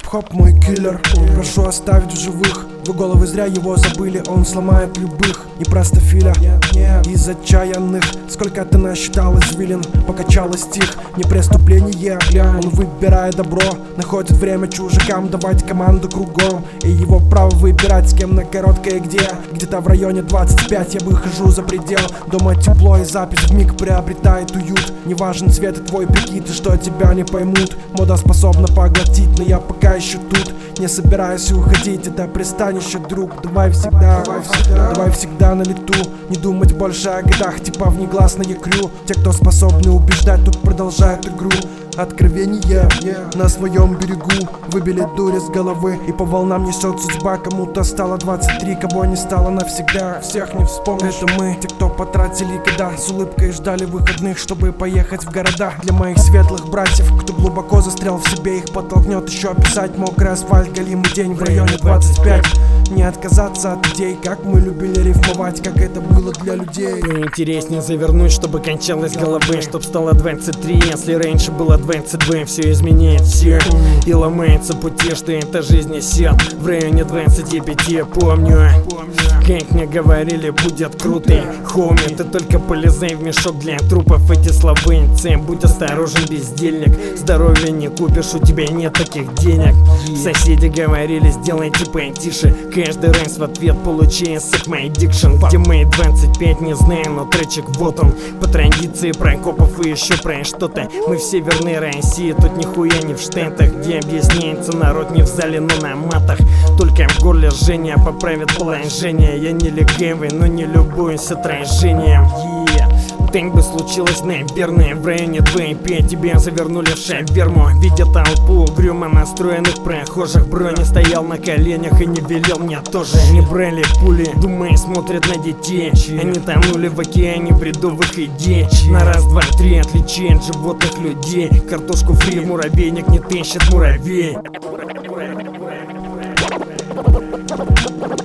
Хип-хоп мой киллер, прошу оставить в живых. Вы головы зря его забыли, он сломает любых. Не просто филя, из отчаянных. Сколько ты насчитал извилин, покачалось стих. Не преступление, он выбирает добро, находит время чужакам давать команду кругом. И его право выбирать, с кем на короткое где. Где-то в районе 25 я выхожу за предел. Дома тепло и запись вмиг приобретает уют. Не важен цвет и твой прикид, и что тебя не поймут. Мода способна поглотить, но я пока еще тут. Не собираюсь уходить, это пристанище, друг. Давай всегда на лету. Не думать больше о годах, типа внегласное крю. Те, кто способны убеждать, тут продолжают игру. Откровение на своем берегу. Выбили дури с головы, и по волнам несет судьба. Кому-то стало 23, кого не стало навсегда. Всех не вспомнишь. Это мы, те, кто потратили года, с улыбкой ждали выходных, чтобы поехать в города. Для моих светлых братьев, кто глубоко застрял в себе, их подтолкнет еще писать. Мокрый асфальт, голимый день в районе 25. Не отказаться от идей, как мы любили рифмовать, как это было для людей. Интереснее завернуть, чтобы кончалось головы, чтоб стало 23, если раньше было 22. Все изменяет все и ломается пути, что это жизнь несет. В районе 25 я помню, как мне говорили, будет круто. Хоми, ты только полезай в мешок для трупов. Эти словенцы, будь осторожен, бездельник. Здоровья не купишь, у тебя нет таких денег. Соседи говорили, сделай типа тише. Каждый раз в ответ получая suck my addiction. Где мои 25, не знаю, но тречек вот он. По традиции про копов и еще про что-то. Мы в Северной России, тут нихуя не в Штатах. Где объясняется народ не в зале, но на матах. Только в горле жжение поправит положение. Я не легавый, но не любуюсь отражением. Так бы случилось, наверное, в районе 2,5 тебя завернули в шаверму. Видя толпу угрюмо настроенных прохожих, брони стоял на коленях и не велел мне тоже. Не брали пули, думая, смотрят на детей. Они тонули в океане бредовых идей. На раз, два, три отличие от животных людей. Картошку фри в муравейник не тащит муравей.